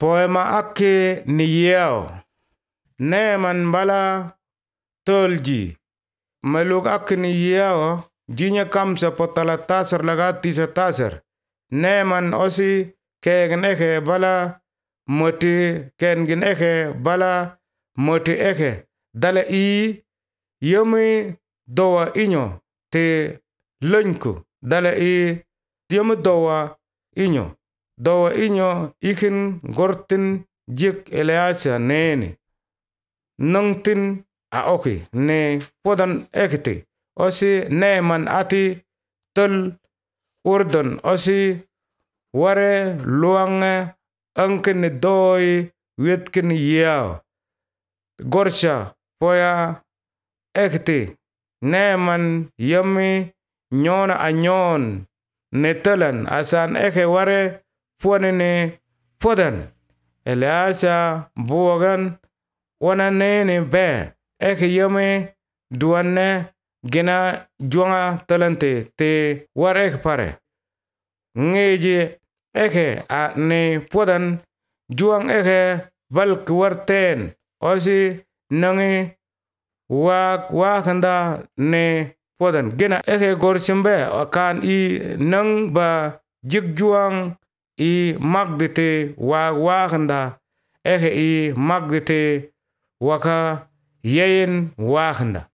poema ake ni yeo ne man bala tolji maluk ake ni yeo jinya kamsa potala tasar laga tisa tasar ne man osi kegen eke bala moti kengen eke bala moti eke dala i yomi dowa inyo te lonku dala i yomi dowa inyo ikin gortin jik Eleasa nene nongtin a oki ne podan ekiti osi ne man ati tol Urdon osi ware luange angkin doi wetkin yao gorsha poya ekiti ne man yami nyona anyon netalan asan eke ware puanene podan Eleasa buogan wana nene be eke yame duanne gina juanga talante te war ek pare ngeje eke a ne podan juang eke balk warten osi nangi wakanda ne podan gina eke gorsimbe akan i nang ba jigjuang i magdite wakanda eke i magdite waka yeyin wakanda